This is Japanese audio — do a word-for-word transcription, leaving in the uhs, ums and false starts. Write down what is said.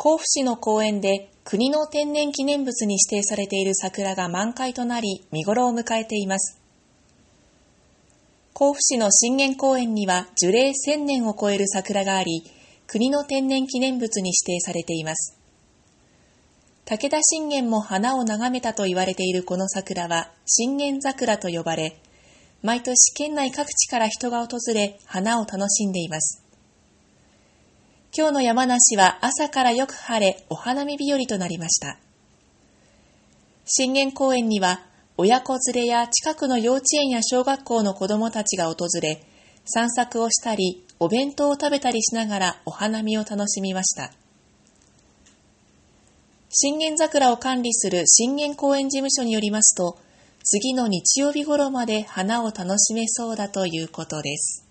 甲府市の公園で国の天然記念物に指定されている桜が満開となり見頃を迎えています。甲府市の信玄公園には樹齢せんねんを超える桜があり、国の天然記念物に指定されています。武田信玄も花を眺めたと言われているこの桜は信玄桜と呼ばれ、毎年県内各地から人が訪れ花を楽しんでいます。今日の山梨は朝からよく晴れ、お花見日和となりました。信玄公園には親子連れや近くの幼稚園や小学校の子どもたちが訪れ、散策をしたり、お弁当を食べたりしながらお花見を楽しみました。信玄桜を管理する信玄公園事務所によりますと、次の日曜日頃まで花を楽しめそうだということです。